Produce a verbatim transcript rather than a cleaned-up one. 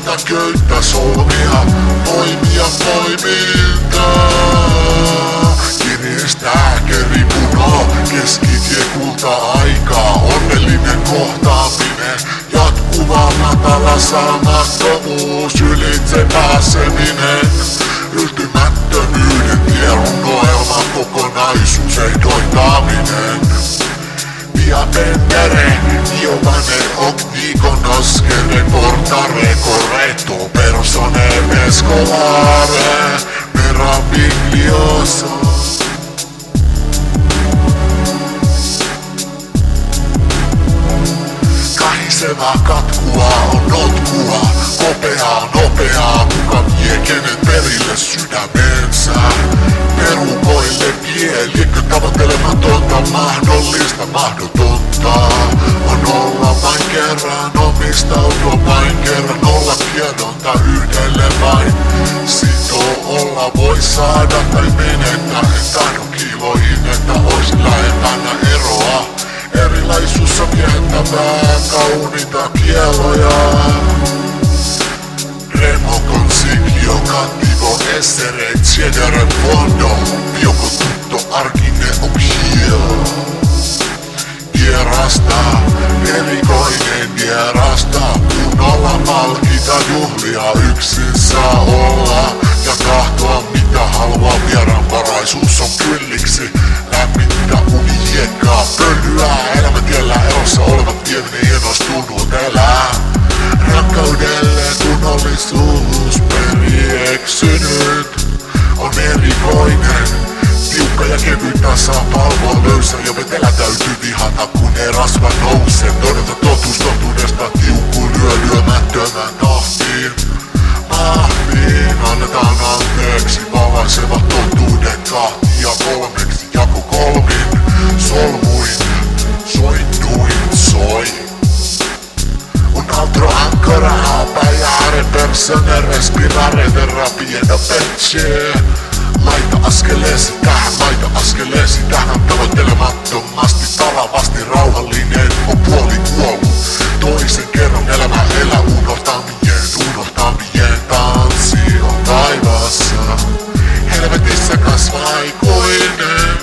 Köyttä, köyttä, solmia, poimia, poiminta. Kiristää keripuno, keskitie kulta-aikaa. Onnellinen kohtaaminen, jatkuva matala saamattomuus, ylitse pääseminen. Yltymättömyyden tierunoelma, kokonaisuus, ehdoittaminen. Via pendere, giovane ogni conoscere, portare corretto, persone mescolare, meraviglioso. Kahisevaa katkua on notkua, kopeaa nopeaa, kuka vie kenen perille sydämensä. Perukoille vie, liekö tavoittelematonta, mahdollista, mahdotonta. On olla vain kerran, omistautua vain kerran, olla tiedonta yhdelle vain. Sitoo olla voi saada tai menettää, en tahdo kiiloihin, että ois lähempänä eroa. Erilaisuus on viettävää, kauniita kieloja. Remo consiglio cattivo essere cedere in fondo, gioco tutto argine obscuro. Vierasta, erikoinen vierasta, kun olla palkita juhlia, yksin saa olla ja tahtoa mitä haluaa. Vieraanvaraisuus on kylliksi, lämmintä unihiekkaa, pölyää elämäntiellä erossa olevat pieni innostunut elää. Rakkaudelle tunnollisuus perieksynyt on erikoinen. Tiukka ja kevyt tasapalvo löysä ja vetellä täytyy vihata kun ei rasva nouse. Todeta totuus totuudesta tiukkuun lyö lyömättömän tahtiin. Mahtiin annetaan anteeksi valaisevat totuuden kahtia kolmeksi jako kolmin. Solmuin, soinnuin, soi. Un altro ancora abbaiare, persone respirare, terapia pece. Laita askeleesi tähän, laita askeleesi tähän. Tavoittelemattomasti, talavasti, rauhallinen on puoli kuollut. Toisen kerran elämä elä, unohtamien, unohtamien tanssi on taivaassa. Helvetissä kasvaa aikuinen.